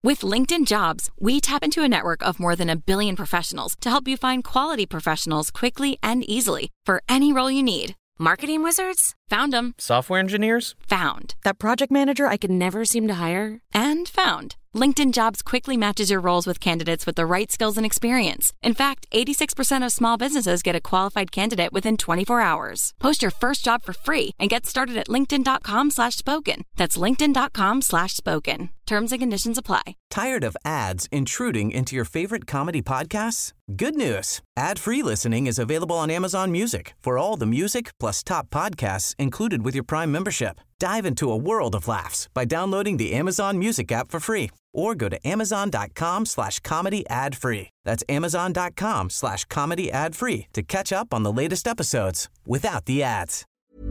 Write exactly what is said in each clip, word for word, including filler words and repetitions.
With LinkedIn Jobs, we tap into a network of more than a billion professionals to help you find quality professionals quickly and easily for any role you need. Marketing wizards? Found them. Software engineers? Found. That project manager I could never seem to hire? And found. LinkedIn Jobs quickly matches your roles with candidates with the right skills and experience. In fact, eighty-six percent of small businesses get a qualified candidate within twenty-four hours. Post your first job for free and get started at linkedin.com slash spoken. That's linkedin.com slash spoken. Terms and conditions apply. Tired of ads intruding into your favorite comedy podcasts? Good news. Ad-free listening is available on Amazon Music for all the music plus top podcasts included with your Prime membership. Dive into a world of laughs by downloading the Amazon Music app for free or go to amazon.com slash comedy ad free. That's amazon.com slash comedy ad free to catch up on the latest episodes without the ads.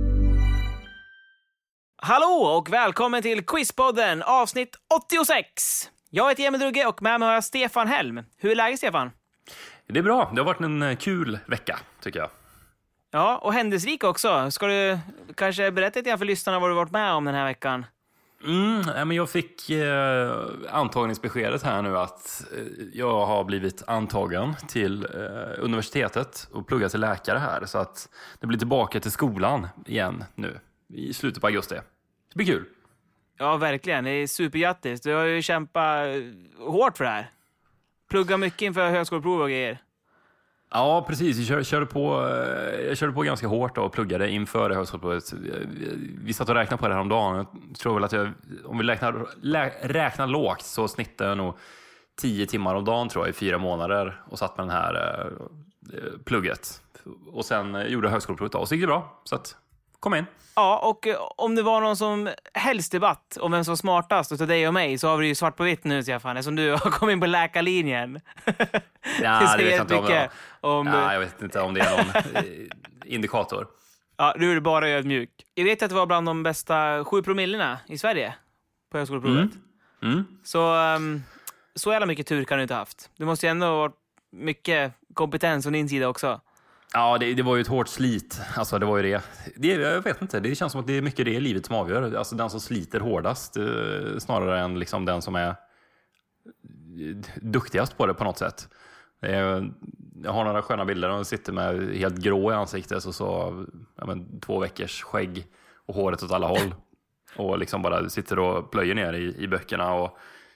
Hallå och välkommen till Quizpodden avsnitt åttiosex. Jag heter Emil Drugge och med mig har jag Stefan Helm. Hur är läget, Stefan? Det är bra. Det har varit en kul vecka, tycker jag. Ja, och händelserik också. Ska du kanske berätta lite för lyssnarna vad du varit med om den här veckan? Mm, men jag fick eh, antagningsbeskedet här nu att eh, jag har blivit antagen till eh, universitetet och pluggar till läkare här. Så att det blir tillbaka till skolan igen nu i slutet på augusti. Det blir kul. Ja, verkligen. Det är superjattis. Du har ju kämpat hårt för det här. Plugga mycket inför högskoleprov och grejer. Ja, precis. Jag körde, körde, på, jag körde på ganska hårt och pluggade inför det högskoleprovet. Vi satt och räknade på det här om dagen. Jag tror väl att jag, om vi räknar, lä, räknar lågt så snittade jag nog tio timmar om dagen tror jag i fyra månader och satt med den här eh, plugget. Och sen gjorde jag högskoleprovet och så gick det bra. Så att, kom in. Ja, och om det var någon som helst debatt om vem som är smartast utav dig och mig så har vi ju svart på vitt nu, Stefan, eftersom du har kommit in på läkarlinjen. Ja, det vet jag inte om, jag, om ja, jag vet inte om det är någon indikator. Ja, du är bara ödmjuk. Jag vet att det var bland de bästa sju promillerna i Sverige på högskoleprovet. Mm. Mm. Så, um, så jävla mycket tur kan du inte ha haft. Det måste ju ändå ha varit mycket kompetens från din sida också. Ja, det, det var ju ett hårt slit. Alltså, det var ju det. det. Jag vet inte, det känns som att det är mycket det i livet som avgör. Alltså den som sliter hårdast eh, snarare än liksom den som är duktigast på det på något sätt. Eh, jag har några sköna bilder och jag sitter med helt grå i ansiktet och så ja, men, två veckors skägg och håret åt alla håll. Och liksom bara sitter och plöjer ner i, i böckerna och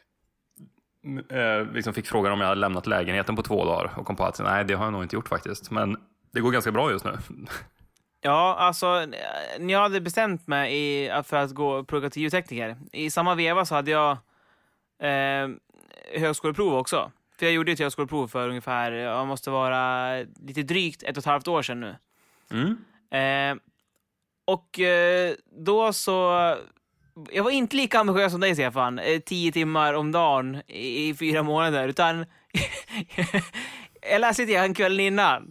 eh, liksom fick frågan om jag hade lämnat lägenheten på två dagar och kom på att nej, det har jag nog inte gjort faktiskt. Men det går ganska bra just nu. Ja, alltså när jag hade bestämt mig i, för att gå och plugga till ljudtekniker. I samma veva så hade jag eh, högskoleprov också. För jag gjorde ett högskoleprov för ungefär, jag måste vara lite drygt ett och ett halvt år sedan nu. Mm. Eh, och eh, då så... Jag var inte lika ambitiös som dig, Stefan. Eh, tio timmar om dagen i, i fyra månader. Utan jag läste lite en kväll innan.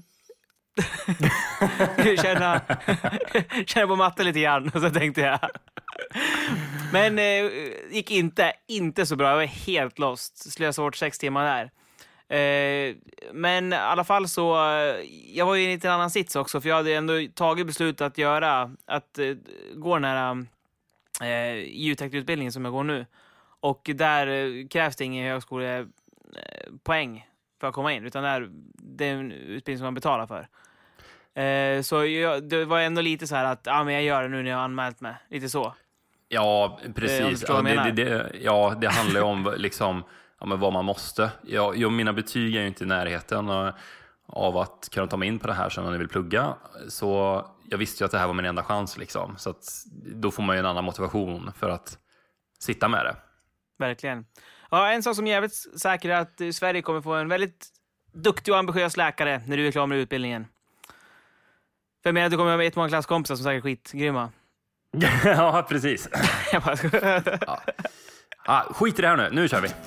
känna, känna på matten lite grann. Och så tänkte jag. Men eh, gick inte, inte så bra. Jag var helt lost. Slösade bort sex timmar där. Eh, men i alla fall så jag var ju i en lite annan sits också, för jag hade ändå tagit beslut att göra att eh, gå den här eh, ljudteknikutbildningen som jag går nu, och där eh, krävs det ingen högskolepoäng för att komma in, utan där, det är en utbildning som man betalar för. Eh, så jag, det var ändå lite så här att ja, men jag gör det nu när jag har anmält mig, lite så. Ja, precis. Eh, ja, det, det, det, ja, det handlar ju om liksom ja, men vad man måste. Jag, jag, mina betyg är ju inte i närheten och, av att kunna ta mig in på det här som jag vill plugga. Så jag visste ju att det här var min enda chans. Liksom. Så att, då får man ju en annan motivation för att sitta med det. Verkligen. Ja, en sak som är jävligt säker är att Sverige kommer få en väldigt duktig och ambitiös läkare när du är klar med utbildningen. För jag menar att du kommer ha ett många klasskompisar som säkert skitgrymma. Ja, precis. ja. Ah, skit i det här nu. Nu kör vi.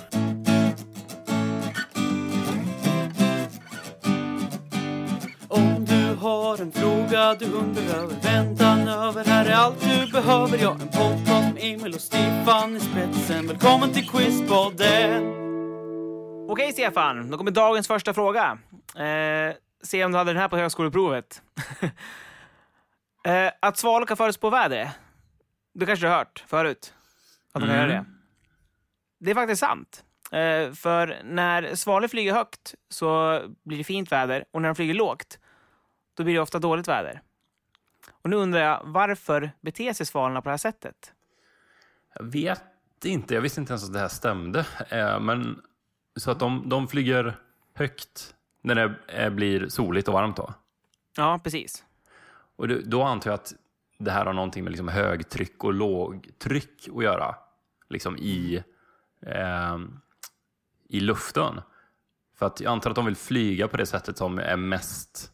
Om du har en fråga du undrar över, väntan över, här är allt du behöver. Jag en podcast med Emil och Stefan i spetsen. Välkommen till Quizpodden. Okej, Stefan, då kommer dagens första fråga. Eh, se om du hade den här på högskoleprovet. eh, att svalor kan förutspå väder. Du kanske har hört förut att de kan mm. göra det. Det är faktiskt sant. Eh, för när svalor flyger högt så blir det fint väder. Och när de flyger lågt, då blir det ofta dåligt väder. Och nu undrar jag, varför beter sig svalorna på det här sättet? Jag vet inte. Jag visste inte ens att det här stämde. Eh, men så att de, de flyger högt när det är, blir soligt och varmt då? Ja, precis. Och då, då antar jag att det här har någonting med liksom högtryck och lågtryck att göra. Liksom i, eh, i luften. För att jag antar att de vill flyga på det sättet som är mest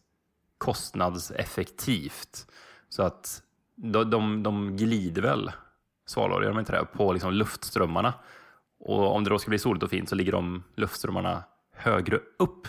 kostnadseffektivt. Så att de, de, de glider väl, svalor, gör de inte det, på liksom luftströmmarna. Och om det då ska bli soligt och fint så ligger de luftströmmarna högre upp.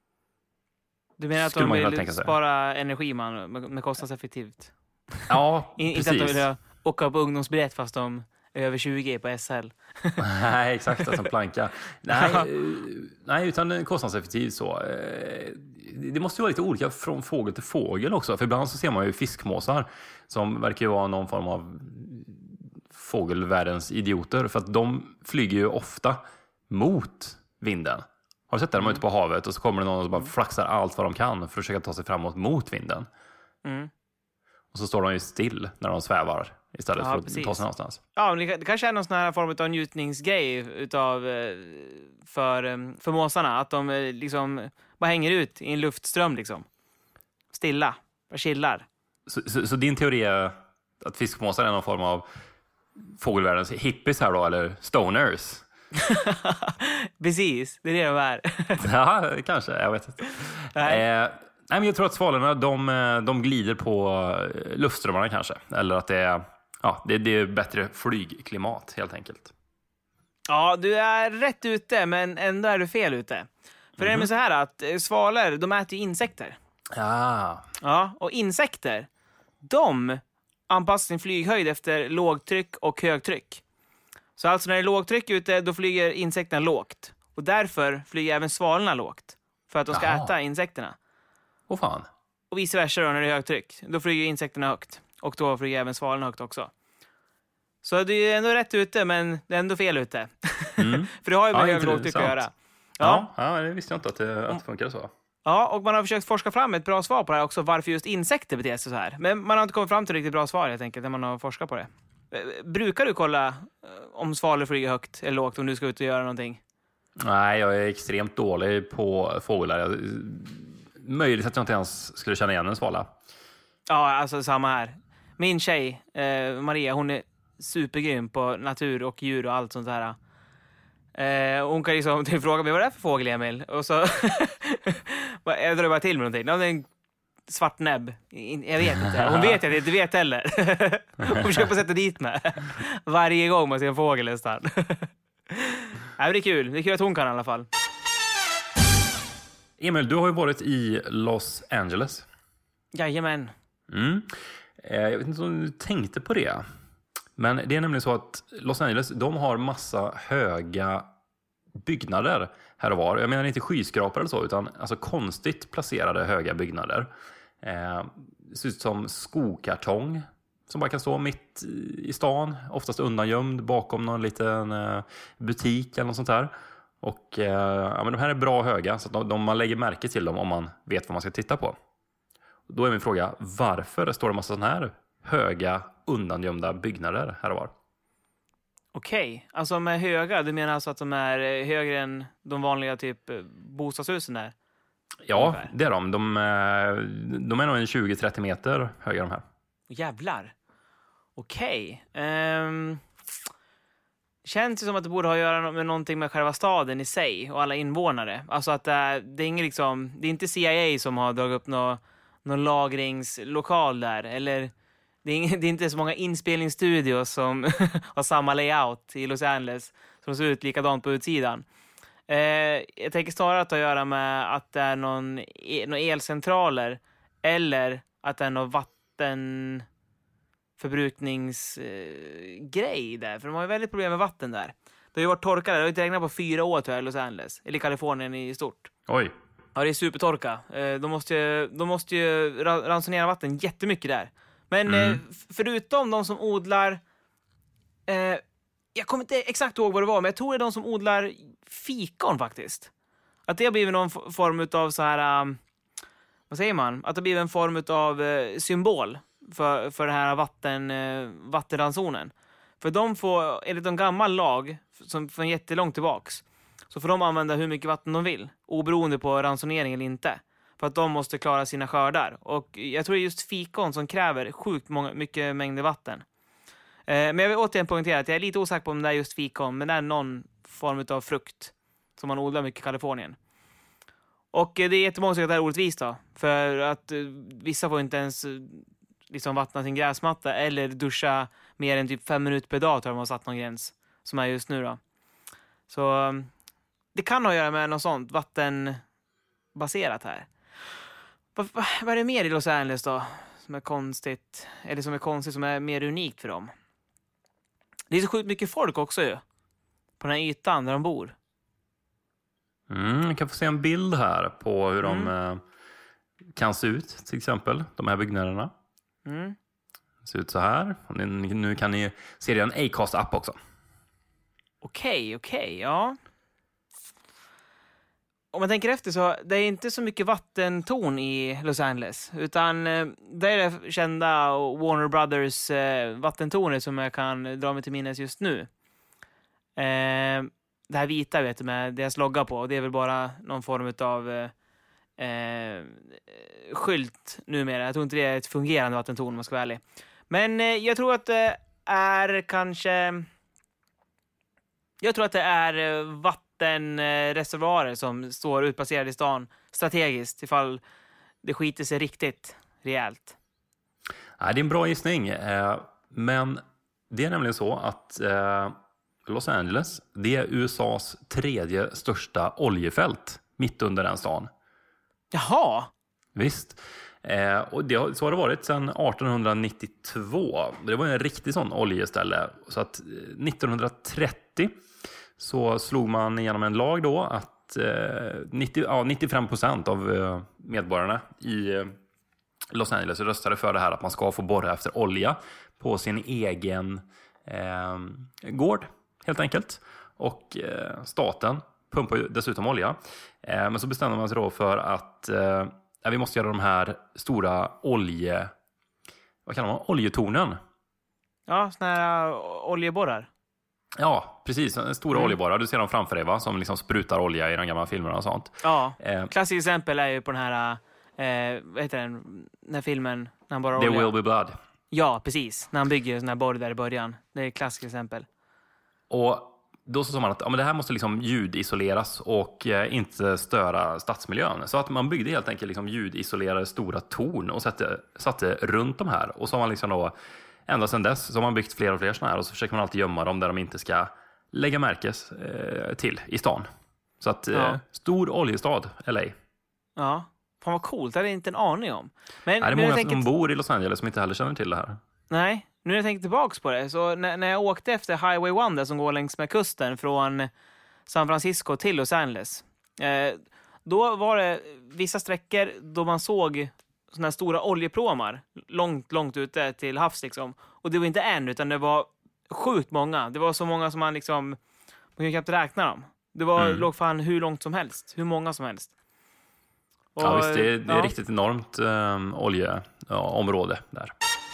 Du menar att Skulle de man vill tänka sig. spara energi man, med, med kostnadseffektivt? Ja, In, precis. inte att de vill åka på ungdomsbiljett fast de är över tjugo på S L. Nej, exakt, som planka. Nej, eh, nej, utan kostnadseffektivt så. Eh, Det måste ju vara lite olika från fågel till fågel också. För ibland så ser man ju fiskmåsar som verkar ju vara någon form av fågelvärldens idioter. För att de flyger ju ofta mot vinden. Har du sett det? De är ute på havet och så kommer det någon och bara flaxar allt vad de kan för att försöka ta sig framåt mot vinden. Mm. Och så står de ju still när de svävar istället Ja, för att precis. ta sig någonstans. Ja, men det, det kanske är någon sån här form av njutningsgrej utav, eh, för, eh, för måsarna. Att de eh, liksom bara hänger ut i en luftström liksom. Stilla, bara chillar. Så, så, så din teori är att fiskmåsar är någon form av fågelvärldens hippies här då, eller stoners? Precis, det är det de är. Ja, kanske, jag vet inte. Nej. Eh, nej, men jag tror att svalorna, de, de glider på luftströmmarna kanske. Eller att det är, ja, det, det är bättre flygklimat helt enkelt. Ja, du är rätt ute, men ändå är du fel ute. För det är med så här att eh, svalor, de äter ju insekter. Ja. Ja, och insekter, de anpassar sin flyghöjd efter lågtryck och högtryck. Så alltså när det är lågtryck ute, då flyger insekterna lågt. Och därför flyger även svalorna lågt. För att de ska Jaha. äta insekterna. Åh fan. Och vice versa då, när det är högtryck. Då flyger insekterna högt. Och då flyger även svalorna högt också. Så det är ändå rätt ute, men det är ändå fel ute. Mm. För det har ju med Ja, hög lågtryck att intressant. göra. Ja. Ja, ja, det visste jag inte att det, att det funkar så. Ja, och man har försökt forska fram ett bra svar på det här också, varför just insekter beter sig så här. Men man har inte kommit fram till ett riktigt bra svar helt enkelt när man har forskat på det. Brukar du kolla om svalor flyger högt eller lågt om du ska ut och göra någonting? Nej, jag är extremt dålig på fåglar. Jag, möjligt att jag inte ens skulle känna igen en svala. Ja, alltså samma här. Min tjej, eh, Maria, hon är supergrym på natur och djur och allt sånt där. Eh, hon kan liksom till fråga mig, vad är det för fågel, Emil? Och så jag drar bara till med någonting. Det är en svart näbb. Jag vet inte. Hon vet att jag inte vet heller. Hon försöker sätta dit mig. Varje gång man ser en fågel nästan. Nej, det är kul. Det är kul att hon kan i alla fall. Emil, du har ju varit i Los Angeles. Jajamän. Mm. Eh, jag vet inte om du tänkte på det. Men det är nämligen så att Los Angeles, de har massa höga byggnader här och var. Jag menar inte skyskrapor eller så, utan alltså konstigt placerade höga byggnader. Eh, det ser ut som skokartong som bara kan stå mitt i stan. Oftast undangömd bakom någon liten eh, butik eller något sånt där. Och eh, ja, men de här är bra höga, så att de, de, man lägger märke till dem om man vet vad man ska titta på. Då är min fråga, varför står det massa sådana här höga undangömda byggnader här och var? Okej, alltså de är höga. Du menar alltså att de är högre än de vanliga typ bostadshusen där? Ja, Ungefär. det är de. De, är- de är nog en tjugo till trettio meter höga de här. Jävlar. Okej. Ehm, känns det som att det borde ha att göra med någonting med själva staden i sig och alla invånare. Alltså att det är, det är, ingen liksom, det är inte C I A som har dragit upp någon, någon lagringslokal där. Eller det är, ing- det är inte så många inspelningsstudios som har samma layout i Los Angeles som ser ut likadant på utsidan. Eh, jag tänker snarare att det har att göra med att det är någon, e- någon elcentraler eller att det är någon vatten förbrukningsgrej eh, där. För de har ju väldigt problem med vatten där. Det har ju varit torka där. Det har inte regnat på fyra år tror jag i Los Angeles. Eller Kalifornien i stort. Oj. Ja, det är supertorka. Eh, de, måste ju, de måste ju ra- ransonera vatten jättemycket där. Men Mm. eh, f- förutom de som odlar eh, jag kommer inte exakt ihåg vad det var, men jag tror det är de som odlar fikon faktiskt. Att det har blivit någon form av så här, um, vad säger man? Att det har blivit en form av uh, symbol för, för den här vatten, uh, vattenransonen. För de får, enligt en gammal lag som från jättelångt tillbaks, så får de använda hur mycket vatten de vill, oberoende på ransonering eller inte. För att de måste klara sina skördar. Och jag tror det är just fikon som kräver sjukt många, mycket mängder vatten. Eh, men jag vill återigen poängtera att jag är lite osäker på om det är just fikon, men det är någon form av frukt som man odlar mycket i Kalifornien. Och eh, det är jättemånga som tycker att det är orättvist då. För att eh, vissa får inte ens eh, liksom vattna sin gräsmatta eller duscha mer än typ fem minuter per dag, tror jag de har satt någon gräns som är just nu då. Så eh, det kan ha att göra med något sånt vattenbaserat här. Vad, vad, vad är det mer i Los Angeles då som är konstigt, eller som är konstigt som är mer unikt för dem? Det är så sjukt mycket folk också ju, på den här ytan där de bor. Mm, jag kan få se en bild här på hur Mm. de eh, kan se ut, till exempel, de här byggnaderna. Mm. Det ser ut så här. Och nu, nu kan ni se det i en Acast-app också. Okej, okej, ja. Om man tänker efter så, det är inte så mycket vattentorn i Los Angeles. Utan eh, det är det kända Warner Brothers eh, vattentornet som jag kan dra mig till minnes just nu. Eh, det här vita vet du med deras logga på. Det är väl bara någon form av eh, eh, skylt numera. Jag tror inte det är ett fungerande vattentorn om man ska vara ärlig. Men eh, jag tror att det är kanske... Jag tror att det är vattenreservoarer som står utplacerade i stan strategiskt ifall det skiter sig riktigt rejält. Nej, det är en bra gissning. Eh, men det är nämligen så att eh, Los Angeles, det är U S A:s tredje största oljefält mitt under den stan. Jaha! Visst. Eh, och det, har- så har det varit sedan arton nittiotvå. Det var en riktig sån oljeställe. Så att eh, nittonhundratrettio så slog man igenom en lag då att eh, nittio, ja, nittiofem procent av eh, medborgarna i eh, Los Angeles röstade för det här att man ska få borra efter olja på sin egen eh, gård, helt enkelt. Och eh, staten pumpar ju dessutom olja. Eh, men så bestämde man sig då för att eh, ja, vi måste göra de här stora olje... Vad kallar man? Oljetornen. Ja, såna här uh, oljeborrar. Ja, precis. En stora Mm. oljeborrar. Du ser dem framför dig, va? Som liksom sprutar olja i de gamla filmerna och sånt. Ja, Eh, klassiskt exempel är ju på den här, uh, vad heter den, den här filmen när han borrar There olja. will be blood. Ja, precis. När han bygger en sån här borr där i början. Det är ett klassiskt exempel. Och då så sa man att ja, men det här måste liksom ljudisoleras och eh, inte störa stadsmiljön. Så att man byggde helt enkelt liksom ljudisolerade stora torn och satte, satte runt de här. Och så har man liksom då, ända sedan dess, så har man byggt fler och fler sådana här. Och så försöker man alltid gömma dem där de inte ska lägga märkes eh, till i stan. Så att, eh, Ja. stor oljestad, L A. Ja, fan vad coolt. Det hade jag inte en aning om. Men Nej, det är nu när många jag tänker som bor i Los Angeles som inte heller känner till det här. Nej, nu när jag tänker tillbaka på det. Så när, när jag åkte efter Highway one där som går längs med kusten från San Francisco till Los Angeles. Eh, då var det vissa sträckor då man såg såna här stora oljepråmar långt, långt ute till havs liksom. Och det var inte en utan det var sjukt många. Det var så många som man liksom, man kan knappt räkna dem. Det var, Mm. låg fan hur långt som helst. Hur många som helst. Och, Ja, visst, det är, det är ja. riktigt enormt eh, oljeområde där.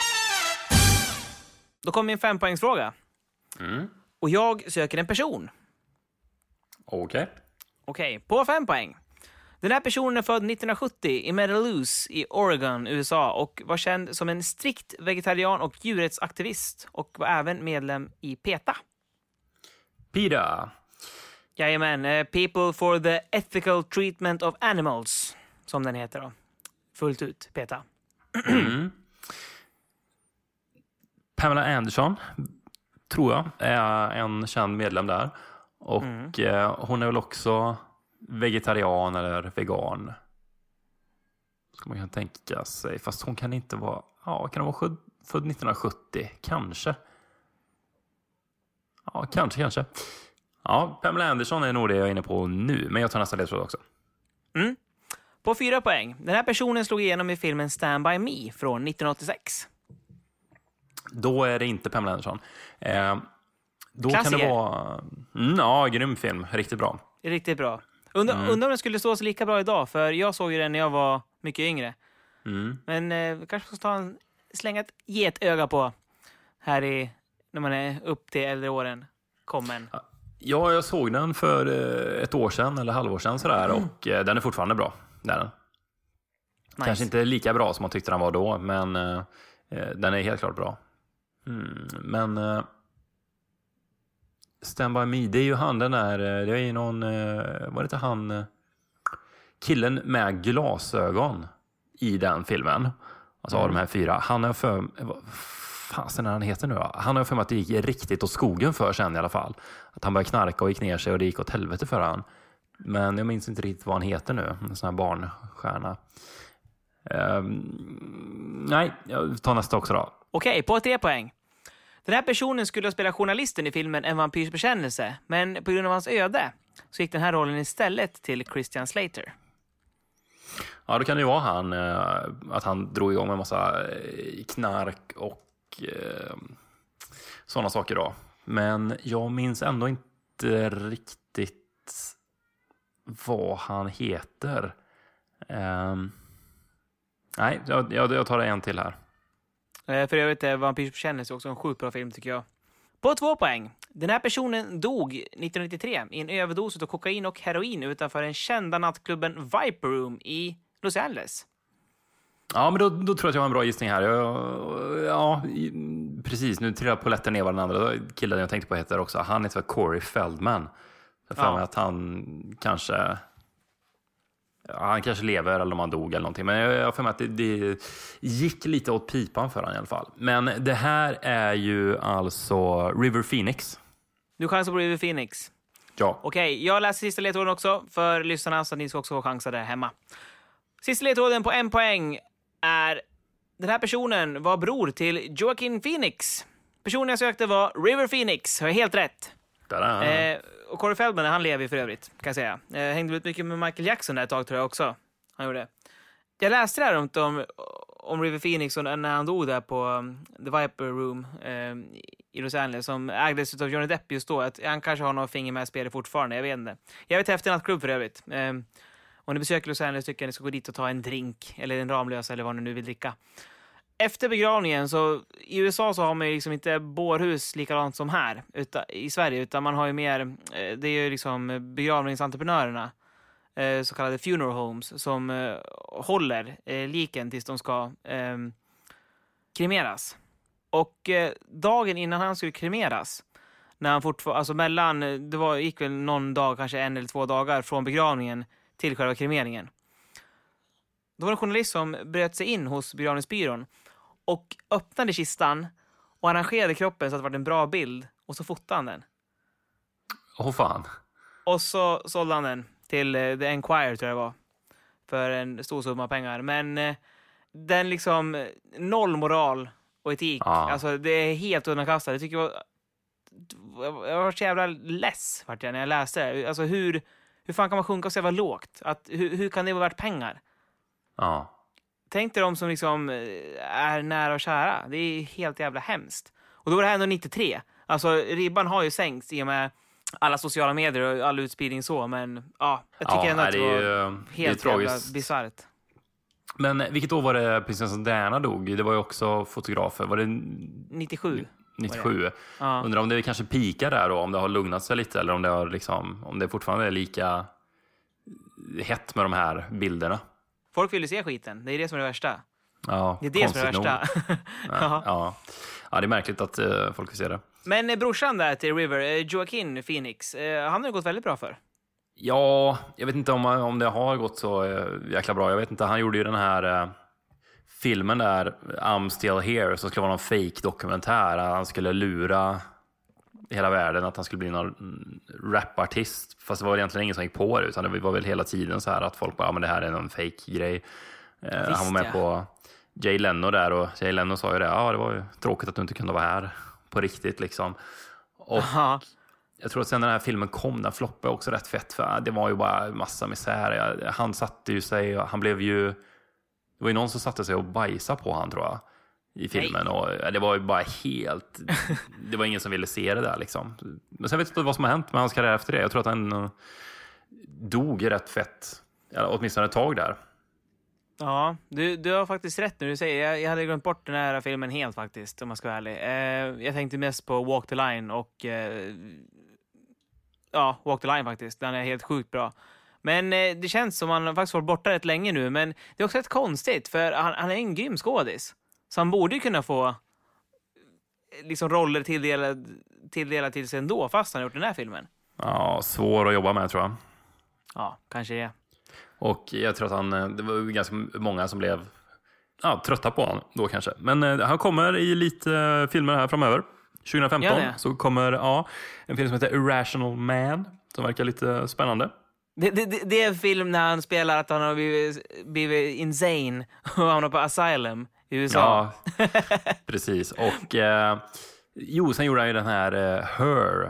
Då kommer min fempoängsfråga. Mm. Och jag söker en person. Okej. Okej, på fem poäng. Den här personen är född nittonhundrasjuttio i Meadowluz i Oregon, U S A och var känd som en strikt vegetarian och djurrättsaktivist och var även medlem i PETA. Pida. Jajamän, eh, People for the Ethical Treatment of Animals, som den heter då. Fullt ut, PETA. Mm. Pamela Anderson, tror jag, är en känd medlem där. Och Mm. eh, hon är väl också vegetarian eller vegan. Ska man kan tänka sig. Fast hon kan inte vara... Ja, kan hon vara född, född nittonhundrasjuttio? Kanske. Ja, kanske, kanske. Ja, Pamela Anderson är nog det jag är inne på nu. Men jag tar nästa ledtråd också. Mm. På fyra poäng. Den här personen slog igenom i filmen Stand By Me från nittonhundraåttiosex. Då är det inte Pamela Anderson. Eh, Då Klassiker. kan det vara... Mm, ja, grym film. Riktigt bra. Riktigt bra. Undrar Mm. undra om den skulle stå så lika bra idag, för jag såg ju den när jag var mycket yngre. Mm. Men eh, kanske ska ta en, slänga ett getöga på här i, när man är upp till äldre åren. Kommen. Ja, jag såg den för eh, ett år sedan eller halvår sedan sådär, Mm. och eh, den är fortfarande bra. Det är den. Nice. Kanske inte lika bra som man tyckte den var då, men eh, den är helt klart bra. Mm. Men eh, Stand By Me, det är ju han den där, det är ju någon, eh, var det inte han, eh, killen med glasögon i den filmen. Alltså av de här fyra. Han har för, vad fasen är han heter nu då? Han har för mig att det gick riktigt åt skogen för sen i alla fall. Att han började knarka och gick ner sig och det gick åt helvete för han. Men jag minns inte riktigt vad han heter nu. En sån här barnstjärna. Um, nej, jag tar nästa också då. Okej, på tre poäng. Den här personen skulle spela journalisten i filmen En vampyrs bekännelse, men på grund av hans öde så gick den här rollen istället till Christian Slater. Ja, då kan det ju vara han, eh, att han drog igång med en massa eh, knark och eh, sådana saker då. Men jag minns ändå inte riktigt vad han heter. Eh, nej, jag, jag tar en till här. Eh, För övrigt är Vampyrs bekännelse också en sjukt bra film tycker jag. På två poäng. Den här personen dog nittonhundranittiotre i en överdos av kokain och heroin utanför den kända nattklubben Viper Room i Los Angeles. Ja, men då, då tror jag att jag har en bra gissning här. Jag, ja, i- precis. Nu trillar polletten ner vad den andra killen jag tänkte på heter också. Han heter väl Corey Feldman. Jag för Ja. mig att han kanske... Ja, han kanske lever eller om han dog eller någonting. Men jag har för mig att det, det gick lite åt pipan för han i alla fall. Men det här är ju alltså River Phoenix. Du chansar på River Phoenix. Ja. Okej, jag läser sista ledtråden också för lyssnarna så att ni ska också få chansa där hemma. Sista ledtråden på en poäng är: den här personen var bror till Joaquin Phoenix. Personen jag sökte var River Phoenix. Har jag helt rätt? Tada. Eh, och Corey Feldman, han lever ju för övrigt, kan jag säga. Eh, hängde ut mycket med Michael Jackson där ett tag tror jag också. Han gjorde. Jag läste det här runt om, om River Phoenix och när han dog där på um, The Viper Room eh, i Los Angeles som ägdes av Johnny Depp just då. Att han kanske har någon finger med spelet fortfarande, jag vet inte. Jag vet efter nattklubb för övrigt. Eh, om ni besöker Los Angeles tycker jag ni ska gå dit och ta en drink eller en Ramlösa eller vad ni nu vill dricka. Efter begravningen så i U S A så har man ju liksom inte bårhus likadant som här utan, i Sverige, utan man har ju mer, eh, det är ju liksom begravningsentreprenörerna, eh, så kallade funeral homes, som eh, håller eh, liken tills de ska eh, kremeras. Och eh, dagen innan han skulle kremeras, när han fortfarande, alltså mellan, det var, gick väl någon dag, kanske en eller två dagar från begravningen till själva kremeringen. Då var det en journalist som bröt sig in hos begravningsbyrån och öppnade kistan och arrangerade kroppen så att det var en bra bild, och så fotade han den. Åh fan. Och så sålde han den till eh, The Enquirer tror jag det var, för en stor summa pengar. Men eh, den liksom eh, noll moral och etik. Ja. Alltså det är helt underkastat. Jag tycker jag var, jag var så jävla less vart jag när jag läste det. Alltså hur, hur fan kan man sjunka så jävla lågt? Att, hur, hur kan det vara värt pengar? Ja. Tänk dig de som liksom eh, är nära och kära. Det är helt jävla hemskt. Och då var det här ändå nittiotre. Alltså ribban har ju sänkts i och med alla sociala medier och all utspridning så. Men ja, jag tycker Ja, ändå att det det är var ju- det är helt jävla tragiskt. bisarrt. Men vilket år var det prinsessan Diana dog? Det var ju också fotografer. Var det nittiosju. nittiosju? Ja. Undrar om det kanske pikar där då, om det har lugnat sig lite eller om det har liksom, om det fortfarande är lika hett med de här bilderna. Folk vill ju se skiten. Det är det som är det värsta. Ja, Det är det som är det konstigt värsta. nog. Ja. Ja. Ja, det är märkligt att uh, folk vill se det. Men eh, brorsan där till River, eh, Joaquin Phoenix, eh, han har ju gått väldigt bra för. Ja, jag vet inte om, om det har gått så uh, jäkla bra. Jag vet inte, han gjorde ju den här uh, filmen där, I'm Still Here, som skulle vara någon fake dokumentär. Han skulle lura hela världen att han skulle bli någon rapartist. Fast det var egentligen ingen som gick på det, utan det var väl hela tiden så här att folk bara, ja men det här är någon fake grej. Uh, han var med ja. på Jay Leno där, och Jay Leno sa ju det, ja det var ju tråkigt att du inte kunde vara här på riktigt liksom. Och Ja. jag tror att sen när den här filmen kom, den floppade också rätt fett, för det var ju bara massa misär. Han satte ju sig, han blev ju, det var ju någon som satte sig och bajsade på han tror jag, i filmen. Och det var ju bara helt... Det var ingen som ville se det där liksom. Men sen vet jag inte vad som har hänt med hans karriär efter det. Jag tror att han dog rätt fett. Ja, åtminstone ett tag där. Ja, du, du har faktiskt rätt nu. Du säger, jag, jag hade glömt bort den här filmen helt faktiskt, om man ska vara ärlig. Eh, jag tänkte mest på Walk the Line och... Eh, ja, Walk the Line faktiskt. Den är helt sjukt bra. Men eh, det känns som han faktiskt varit borta rätt länge nu. Men det är också rätt konstigt, för han, han är en grym skådis. Så han borde ju kunna få liksom roller tilldelade, tilldelade till sig ändå, fast han har gjort den här filmen. Ja, svår att jobba med tror jag. Ja, kanske det. Och jag tror att han, det var ganska många som blev ja, trötta på honom då kanske. Men eh, han kommer i lite eh, filmer här framöver. tjugo femton ja, så kommer ja, en film som heter Irrational Man som verkar lite spännande. Det, det, det är en film när han spelar att han har blivit, blivit insane och hamnar på asylum i U S A. Ja, precis. Och eh, jo, sen gjorde han ju den här eh, Her.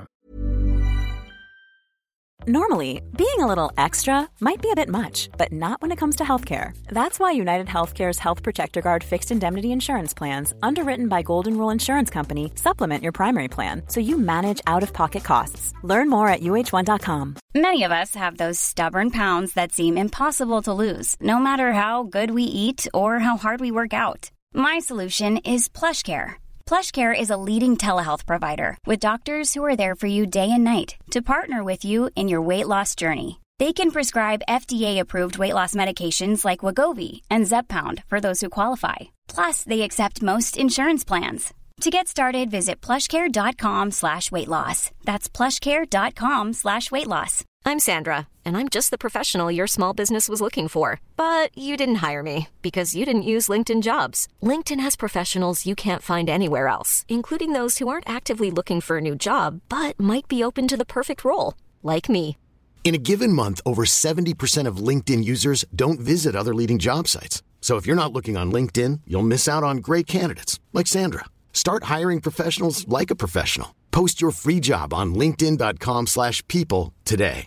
Normally, being a little extra might be a bit much, but not when it comes to healthcare. That's why United Healthcare's Health Protector Guard fixed indemnity insurance plans, underwritten by Golden Rule Insurance Company, supplement your primary plan so you manage out-of-pocket costs. Learn more at U H one dot com. Many of us have those stubborn pounds that seem impossible to lose, no matter how good we eat or how hard we work out. My solution is PlushCare. PlushCare is a leading telehealth provider with doctors who are there for you day and night to partner with you in your weight loss journey. They can prescribe F D A-approved weight loss medications like Wegovy and Zepbound for those who qualify. Plus, they accept most insurance plans. To get started, visit plushcare.com slash weight loss. That's plushcare.com slash weight loss. I'm Sandra, and I'm just the professional your small business was looking for. But you didn't hire me because you didn't use LinkedIn Jobs. LinkedIn has professionals you can't find anywhere else, including those who aren't actively looking for a new job, but might be open to the perfect role, like me. In a given month, over seventy percent of LinkedIn users don't visit other leading job sites. So if you're not looking on LinkedIn, you'll miss out on great candidates, like Sandra. Start hiring professionals like a professional. Post your free job on linkedin dot com slash people today.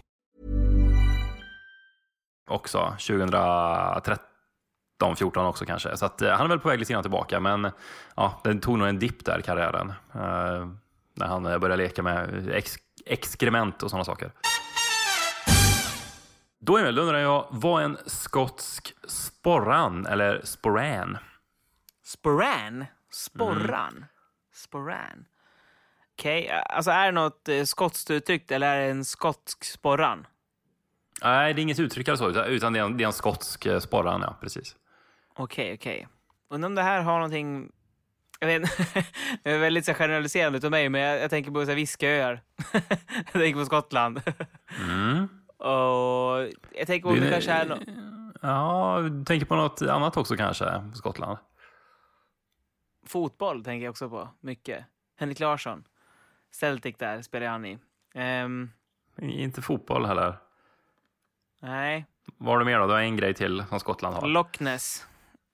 Också tjugohundratretton fjorton också kanske. Så att, eh, han är väl på väg lite grann tillbaka. Men ja, den tog nog en dipp där, karriären. Eh, när han började leka med ex- exkrement och sådana saker. Då Emil, undrar jag, vad en skotsk sporran eller sporan? Sporan? Sporran? Mm. Sporan? Okej, okay. Alltså är det något eh, skotskt uttryckt eller är det en skotsk sporran? Nej, det är inget uttryck eller så, utan det är en, det är en skotsk sporran, ja, precis. Okej, okay, okej. Okay. Undrar om det här har någonting... Jag vet det är väldigt så generaliserande utav mig, men jag, jag tänker på så här Visköar. Jag tänker på Skottland. Mm. Och jag tänker på om det, det kanske är något... Ja, du tänker på något annat också kanske, Skottland. Fotboll tänker jag också på, mycket. Henrik Larsson. Celtic där spelar han i. Um... Inte fotboll heller. Nej. Vad har du mer då? Du har en grej till som Skottland har. Loch Ness.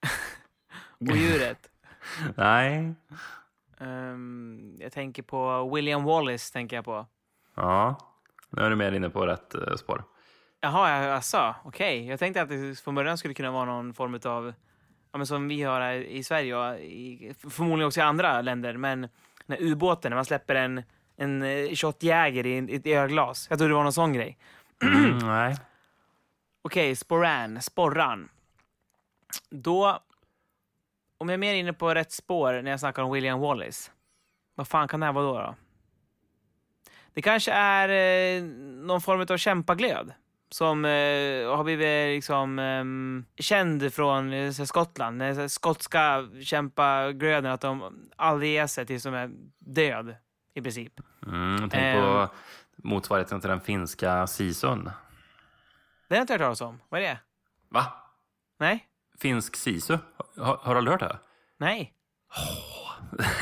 Och djuret. Nej. Um, jag tänker på William Wallace, tänker jag på. Ja, nu är du mer inne på rätt uh, spår. Jaha, jag sa. Okej. Okay. Jag tänkte att det från början skulle kunna vara någon form av... Ja, men som vi har här i Sverige och i, förmodligen också i andra länder. Men när ubåten, när man släpper en, en shotjäger i, i ett ölglas. Jag tror det var någon sån grej. Mm, nej. Okej, okay, sporan, sporran. Då, om jag är mer inne på rätt spår när jag snackar om William Wallace. Vad fan kan det här vara då? då? Det kanske är eh, någon form av kämpaglöd. Som eh, har blivit liksom, eh, känd från eh, Skottland. Den skotska kämpaglöden, att de aldrig ger sig till som är död i princip. Mm, tänk eh, på motsvarigheten till den finska sisun. Det har jag inte hört talas om. Vad är det? Va? Nej. Finsk sisu? Har, har du aldrig hört det? Nej. Oh.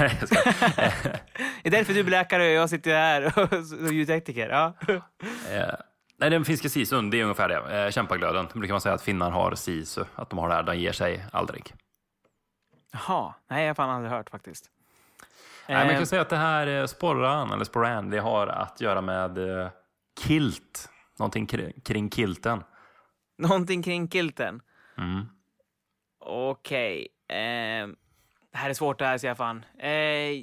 Det är därför du är läkare och jag sitter här och ljudtekniker. Ja. eh, nej, den finska sisun, det är ungefär det. Eh, kämpaglöden. Det brukar man säga att finnar har sisu. Att de har det här, de ger sig aldrig. Jaha, nej, jag har fan aldrig hört faktiskt. Nej, men jag kan säga att det här sporran eller sporan, det har att göra med eh, kilt. Någonting kring, kring kilten. Någonting kring kilten? Mm. Okej. Okay. Eh, Det här är svårt det här, säger jag fan. Eh,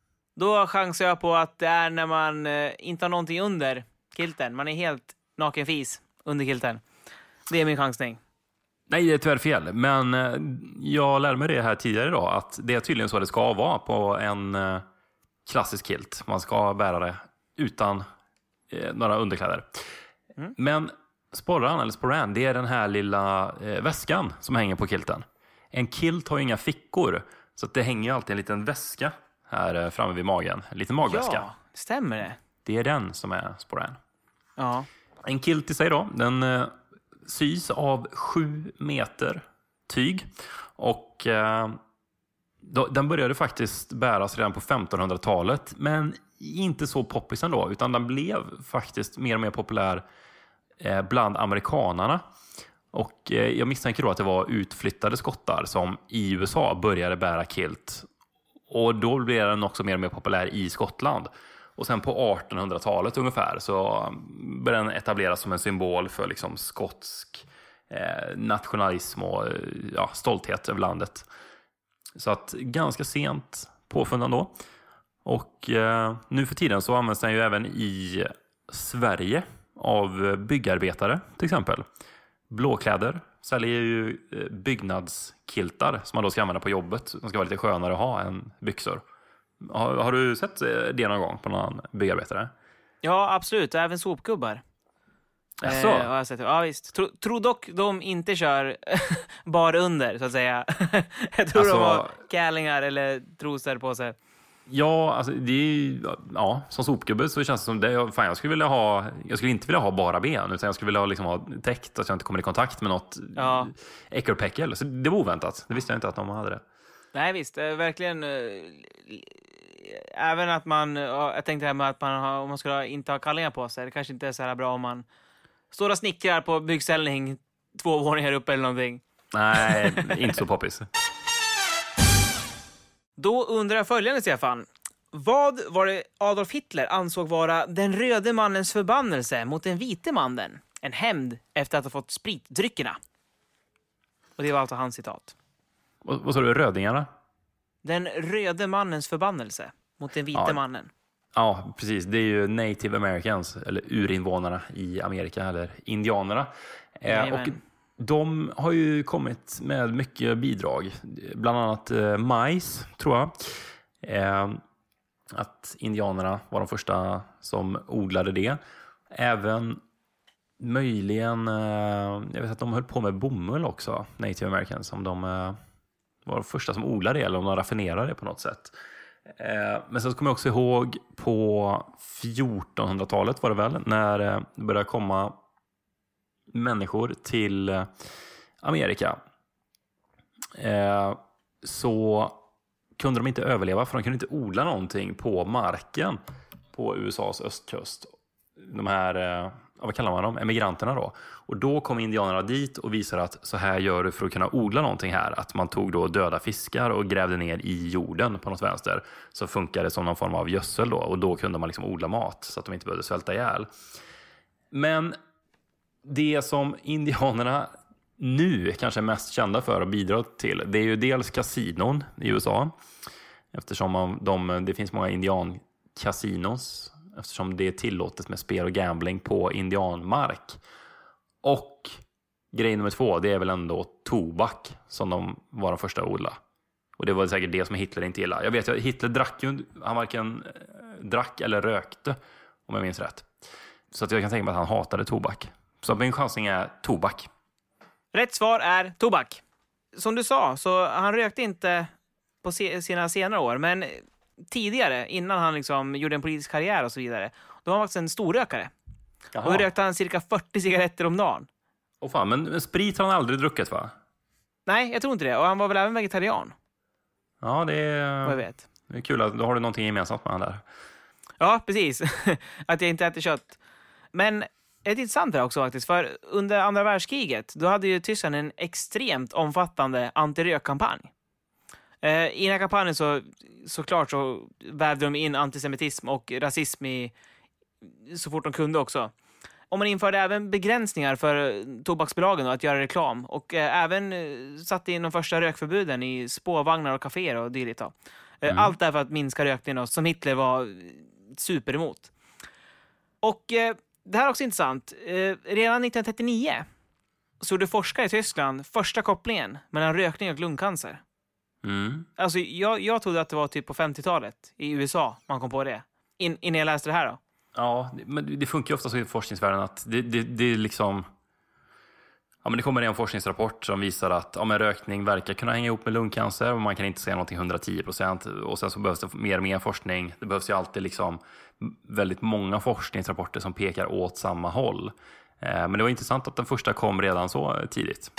då chansar jag på att det är när man eh, inte har någonting under kilten. Man är helt nakenfis under kilten. Det är min chansning. Nej, det är tyvärr fel. Men eh, jag lärde mig det här tidigare idag. Att det är tydligen så det ska vara på en eh, klassisk kilt. Man ska bära det utan eh, några underkläder. Mm. Men sporran eller sporran, det är den här lilla eh, väskan som hänger på kilten. En kilt har ju inga fickor. Så att det hänger alltid en liten väska här eh, framme vid magen. En liten magväska. Ja, stämmer det? Det är den som är sporran. Ja. En kilt i sig då, den eh, sys av sju meter tyg. Och eh, då, den började faktiskt bäras redan på femtonhundratalet. Men inte så poppis ändå, utan den blev faktiskt mer och mer populär eh, bland amerikanarna. Och eh, jag misstänker då att det var utflyttade skottar som i U S A började bära kilt. Och då blev den också mer och mer populär i Skottland. Och sen på artonhundratalet ungefär så började den etableras som en symbol för liksom skotsk eh, nationalism och ja, stolthet över landet. Så att ganska sent påfunnen då. Och eh, nu för tiden så används den ju även i Sverige av byggarbetare till exempel. Blåkläder säljer ju byggnadskiltar som man då ska använda på jobbet. De ska vara lite skönare att ha än byxor. Har, har du sett det någon gång på någon byggarbetare? Ja, absolut. Även sopgubbar. Jaså? Eh, har jag sett. Ja, visst. Tro, tror dock de inte kör bara under, så att säga. Jag tror alltså, de har kärlingar eller trosor på sig. Ja, alltså det är, ja, som sopgubbe så känns det som det. Fan, jag skulle vilja ha, jag skulle inte vilja ha bara ben, utan jag skulle vilja ha, liksom, ha täckt att jag inte kommer i kontakt med något ja. äckelpäckel. Så det var oväntat. Det visste jag inte att de hade det. Nej, visst. Verkligen. Även att man, jag tänkte det här med att man har, om man ska inte ha kallingar på sig. Det kanske inte är så här bra om man står och snickrar på byggställning två våningar upp eller någonting. Nej, inte så poppis. Då undrar jag följande, Stefan. Vad var det Adolf Hitler ansåg vara den röde mannens förbannelse mot den vite mannen? En hämnd efter att ha fått spritdryckerna. Och det var alltså hans citat. Vad, vad sa du, rödingarna? Den röde mannens förbannelse mot den vite ja. mannen. Ja, precis. Det är ju Native Americans, eller urinvånarna i Amerika, eller indianerna. Eh, och de har ju kommit med mycket bidrag. Bland annat eh, majs, tror jag. Eh, att indianerna var de första som odlade det. Även möjligen, eh, jag vet att de höll på med bomull också, Native Americans, om de eh, var de första som odlade det eller om de raffinerade det på något sätt. Eh, men sen kommer jag också ihåg på fjortonhundratalet var det väl, när eh, det började komma människor till Amerika, eh, så kunde de inte överleva, för de kunde inte odla någonting på marken på U S A:s östkust. De här, eh, vad kallar man dem? Emigranterna då. Och då kom indianerna dit och visade att så här gör du för att kunna odla någonting här. Att man tog då döda fiskar och grävde ner i jorden på något vänster. Så funkar det som någon form av gödsel då. Och då kunde man liksom odla mat så att de inte behövde svälta ihjäl. Men det som indianerna nu kanske är mest kända för att bidra till, det är ju dels kasinon i U S A. Eftersom man, de, det finns många indiankasinos, eftersom det är tillåtet med spel och gambling på indianmark. Och grej nummer två, det är väl ändå tobak som de var de första att odla. Och det var säkert det som Hitler inte gillade. Jag vet att Hitler drack ju, han varken drack eller rökte, om jag minns rätt. Så att jag kan tänka mig att han hatade tobak. Så min chansning är tobak. Rätt svar är tobak. Som du sa, så han rökte inte på sina senare år, men tidigare, innan han liksom gjorde en politisk karriär och så vidare, då var han faktiskt en storrökare. Jaha. Och då rökte han cirka fyrtio cigaretter om dagen. Åh fan, men, men sprit har han aldrig druckit, va? Nej, jag tror inte det. Och han var väl även vegetarian. Ja, det är, vad jag vet. Det är kul att då har du någonting gemensamt med han där. Ja, precis. Att jag inte äter kött. Men det är intressant det också faktiskt, för under andra världskriget då hade ju Tyskland en extremt omfattande antirökkampanj. Eh, I den här kampanjen så såklart så vävde de in antisemitism och rasism i, så fort de kunde också. om man införde även begränsningar för tobaksbolagen då, att göra reklam. Och eh, även eh, satte in de första rökförbuden i spårvagnar och kaféer och dylikt. Eh, mm. Allt därför att minska rökningen då, som Hitler var super emot. Och eh, det här är också intressant. Eh, redan nittonhundratrettionio så gjorde forskare i Tyskland första kopplingen mellan rökning och lungcancer. Mm. Alltså, jag, jag trodde att det var typ på femtiotalet i U S A man kom på det. In, innan jag läste det här då. Ja, men det funkar ju ofta så i forskningsvärlden att det, det, det är liksom... Ja, men det kommer en forskningsrapport som visar att ja, men rökning verkar kunna hänga ihop med lungcancer och man kan inte säga någonting hundratio procent. Och sen så behövs det mer och mer forskning. Det behövs ju alltid liksom väldigt många forskningsrapporter som pekar åt samma håll. Men det var intressant att den första kom redan så tidigt.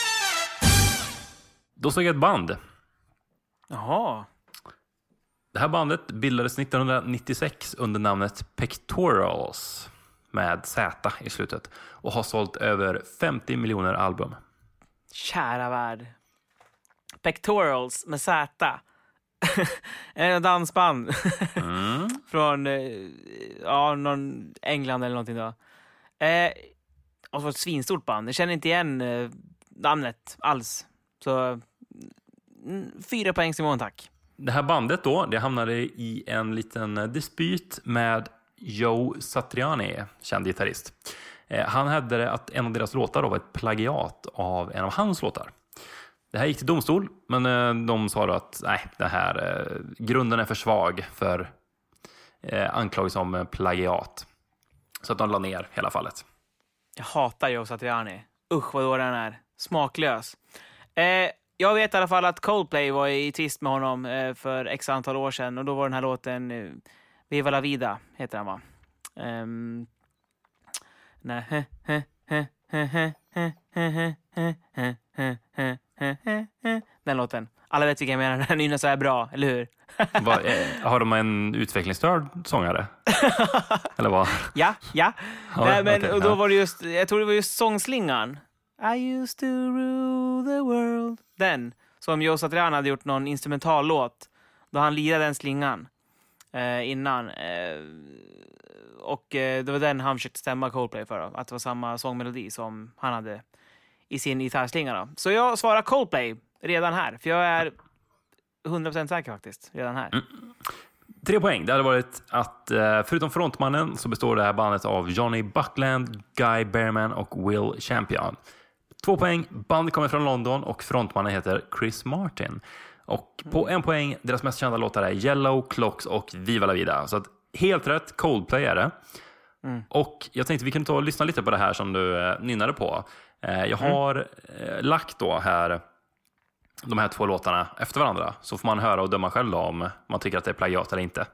Då såg jag ett band. Jaha. Det här bandet bildades nittonhundranittiosex under namnet Pectorals med Z i slutet och har sålt över femtio miljoner album. Kära värld. Pectorals med Z. En dansband. Mm. Från ja, någon England eller någonting då. Eh, och så ett svinstort band. Jag känner inte igen eh, namnet alls. Så mm, fyra poäng till mån, tack. Det här bandet då, det hamnade i en liten dispyt med Joe Satriani, känd gitarrist. Eh, han hävdade att en av deras låtar då var ett plagiat av en av hans låtar. Det här gick till domstol, men eh, de sa då att nej, det här eh, grunden är för svag för eh, anklagelse om plagiat. Så att de la ner hela fallet. Jag hatar Joe Satriani. Usch vad då den är. Smaklös. Eh, jag vet i alla fall att Coldplay var i tvist med honom eh, för x antal år sedan. Och då var den här låten eh, Viva la vida heter den, va? Um, nej. Den låten. Alla vet vilka jag menar. Den nynnar så här bra, eller hur? Va, eh, har de en utvecklingsstörd sångare? Eller vad? Ja, ja. ja Nej, men, okay, och då ja. var det just, jag tror det var just sångslingan. I used to rule the world. Den, som Joe Satriani hade gjort någon instrumentallåt. Då han lirade den slingan eh, innan. Eh, och eh, det var den han försökte stämma Coldplay för. Då, att det var samma sångmelodi som han hade i sin gitarrslinga då. Så jag svarar Coldplay redan här. För jag är hundra procent säker faktiskt. Redan här. Mm. Tre poäng. Det hade varit att förutom frontmannen så består det här bandet av Johnny Buckland, Guy Bearman och Will Champion. Två poäng. Bandet kommer från London och frontmannen heter Chris Martin. Och på en poäng, deras mest kända låtar är Yellow, Clocks och Viva la vida. Så att helt rätt, Coldplay är det. Mm. Och jag tänkte vi kan ta och lyssna lite på det här som du eh, nynnade på. Eh, jag har eh, lagt då här de här två låtarna efter varandra. Så får man höra och döma själv då om man tycker att det är plagiat eller inte.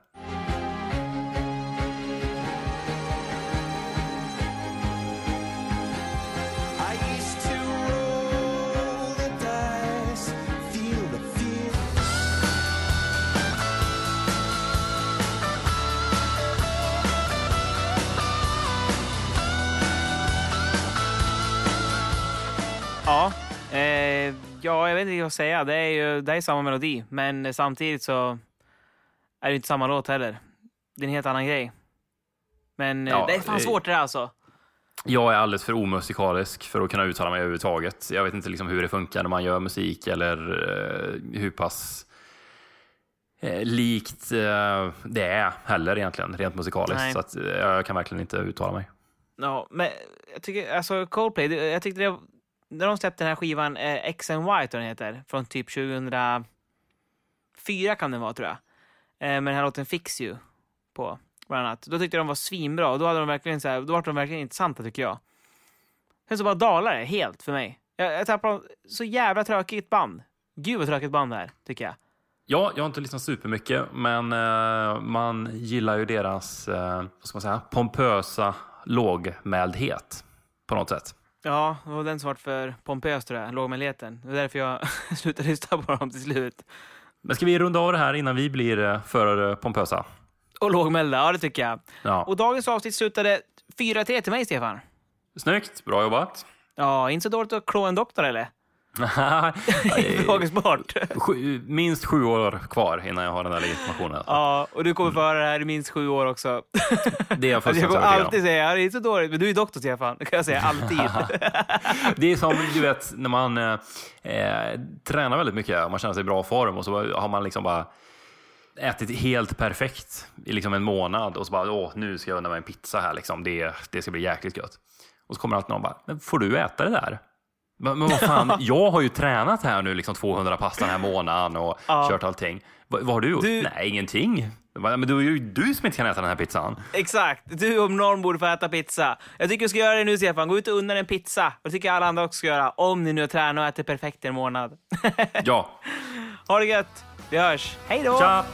Ja, eh, ja, jag vet inte vad jag ska säga. Det är ju det är samma melodi, men samtidigt så är det inte samma låt heller. Det är en helt annan grej. Men ja, det är fan svårt det där alltså. Jag är alldeles för omusikalisk för att kunna uttala mig överhuvudtaget. Jag vet inte liksom hur det funkar när man gör musik eller eh, hur pass eh, likt eh, det är heller egentligen, rent musikaliskt. Nej. Så att, eh, jag kan verkligen inte uttala mig. Ja, men jag tycker, alltså Coldplay, jag tyckte det, när de släppte den här skivan eh, X and Y, den heter, från typ tjugohundrafyra kan den vara, tror jag. Eh, men den här låten Fix You på bland annat. Då tyckte de var svinbra och då hade de verkligen så här, då var de verkligen intressanta tycker jag. Sen så bara dalar det helt för mig. Jag, jag tappar så jävla tråkigt band. Gud vad tråkigt band det här, tycker jag. Ja, jag har inte lyssnat supermycket, men eh, man gillar ju deras eh, vad ska man säga, pompösa lågmäldhet på något sätt. Ja, det var den som var för pompös, tror jag, lågmäldheten. Det var därför jag slutade lyssna på dem till slut. Men ska vi runda av det här innan vi blir för pompösa? Och lågmälda, ja det tycker jag. Ja. Och dagens avsnitt slutade fyra tre till mig, Stefan. Snyggt, bra jobbat. Ja, inte så dåligt att klå en doktor, eller? Frågesport. Sju, minst sju år kvar innan jag har den där legitimationen. Alltså. Ja, och du kommer föra det här i minst sju år också. Det är jag alltså, jag kommer alltid säga, ja, det är så dåligt, men du är doktor, Stefan. Det kan jag säga alltid. Det är som, du vet, när man eh, tränar väldigt mycket och man känner sig i bra form och så har man liksom bara ätit helt perfekt i liksom en månad och så bara, åh, nu ska jag unna mig en pizza här liksom. Det, det ska bli jäkligt gött. Och så kommer alltid någon bara, men får du äta det där? Men, men vad fan, jag har ju tränat här nu liksom tvåhundra pass den här månaden och ja. kört allting. Va, vad har du gjort? Du... Nej, ingenting. Men du är ju du som inte kan äta den här pizzan. Exakt, du om någon borde få äta pizza. Jag tycker du ska göra det nu, Stefan. Gå ut och unna en pizza. Och det tycker jag alla andra också ska göra. Om ni nu tränar och äter perfekt i en månad. Ja. Ha det gött. Vi hörs. Hej då! Tja!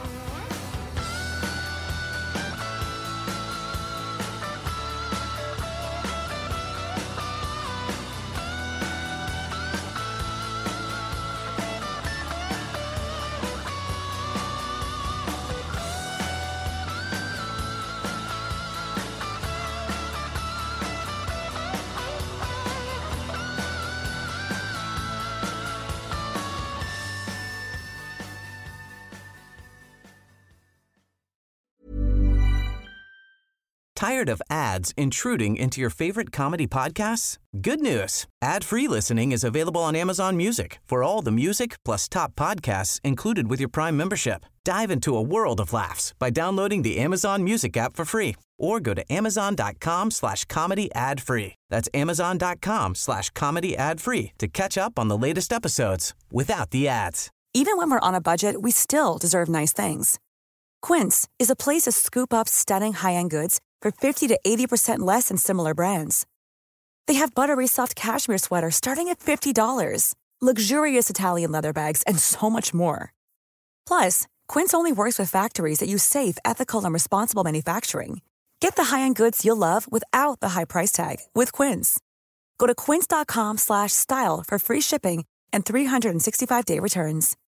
Tired of ads intruding into your favorite comedy podcasts? Good news. Ad-free listening is available on Amazon Music for all the music plus top podcasts included with your Prime membership. Dive into a world of laughs by downloading the Amazon Music app for free or go to amazon.com slash comedy ad free. That's amazon.com slash comedy ad free to catch up on the latest episodes without the ads. Even when we're on a budget, we still deserve nice things. Quince is a place to scoop up stunning high-end goods for fifty to eighty percent less than similar brands. They have buttery soft cashmere sweaters starting at fifty dollars, luxurious Italian leather bags, and so much more. Plus, Quince only works with factories that use safe, ethical, and responsible manufacturing. Get the high-end goods you'll love without the high price tag with Quince. Go to quince.com slash style for free shipping and three sixty-five day returns.